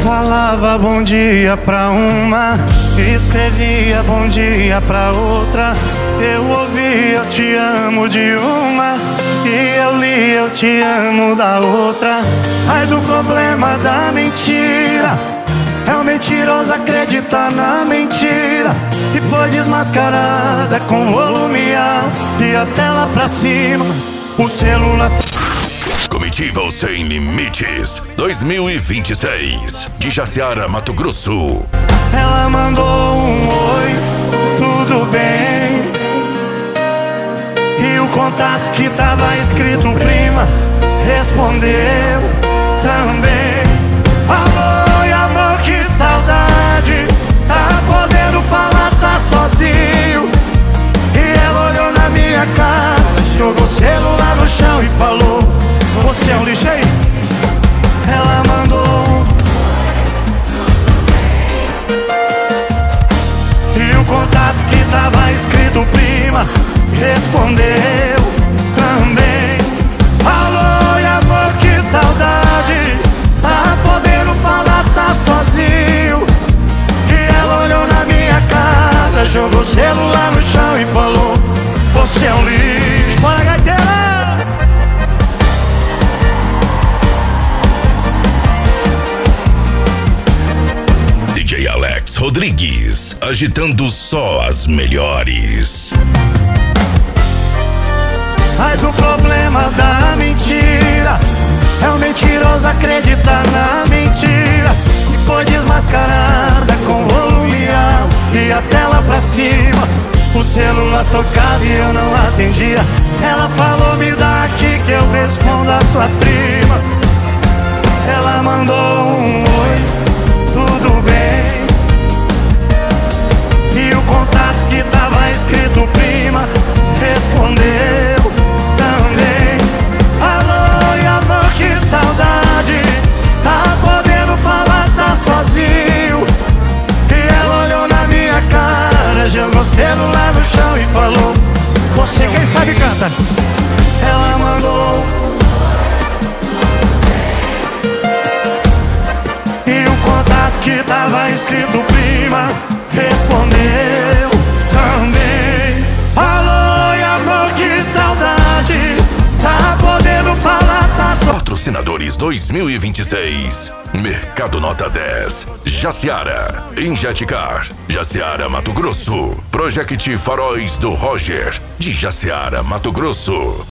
Falava bom dia pra uma, escrevia bom dia pra outra. Eu ouvi eu te amo de uma, e eu li eu te amo da outra. Mas o problema da mentira é o mentiroso acreditar na mentira, e foi desmascarada com volume alto e a tela pra cima. O celular Comitiva Sem Limites 2026 de Jaciara, Mato Grosso. Ela mandou um oi, tudo bem, e o contato que tava escrito prima respondeu também. Falou, e amor, que saudade, tá podendo falar, tá sozinho. E ela olhou na minha cara, jogou o celular no chão e falou: você é um lixo aí. Ela mandou, e o contato que tava escrito prima respondeu também. Falou, e amor, que saudade, tá podendo falar, tá sozinho. E ela olhou na minha cara, jogou o celular no chão e falou: você é um lixo. Bora, gaiteira! DJ Alex Rodrigues, agitando só as melhores. Mas o problema da mentira é o mentiroso acreditar na mentira, e foi desmascarada com volume alto e a tela pra cima. O celular tocava e eu não atendia. Ela falou: me dá aqui que eu respondo a sua prima. Ela mandou um oi, tudo bem, e o contato que tava escrito prima respondeu também. Falou, e amor, que saudade, tá podendo falar, tá sozinho. E ela olhou na minha cara, jogou o celular no chão e falou: você quem sabe canta. Ela mandou, e o contato que tava escrito prima respondeu também. Falou, e amor, que saudade, tá podendo falar, tá só. Patrocinadores 2026 Mercado Nota 10 Jaciara, Injeticar Jaciara, Mato Grosso. Project Faróis do Roger de Jaciara, Mato Grosso.